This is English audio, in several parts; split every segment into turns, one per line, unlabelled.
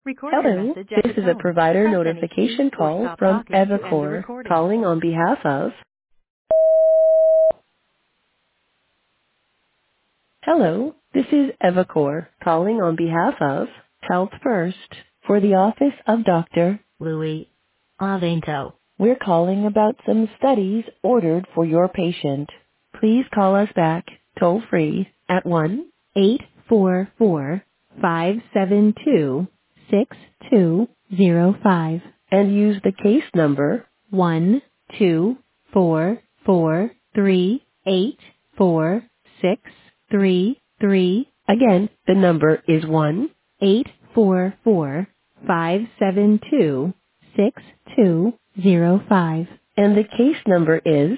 record your
Hello,
message at
this
the
is a
tone.
provider
Press any key
notification
or
call
stop
from
talking to end the
Evacor,
recording.
calling on behalf of... Hello, this is Evacor, calling on behalf of Health First for the office of Dr.
Louis Avento.
We're calling about some studies ordered for your patient. Please call us back toll free at 1-844-572-6205 and use the case number 12443846333. Again, the number is 1-844-572-6205 and the case number is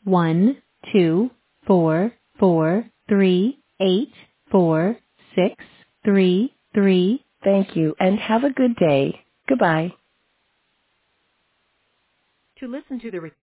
12443846333. Thank you and have a good day. Goodbye.
To listen to the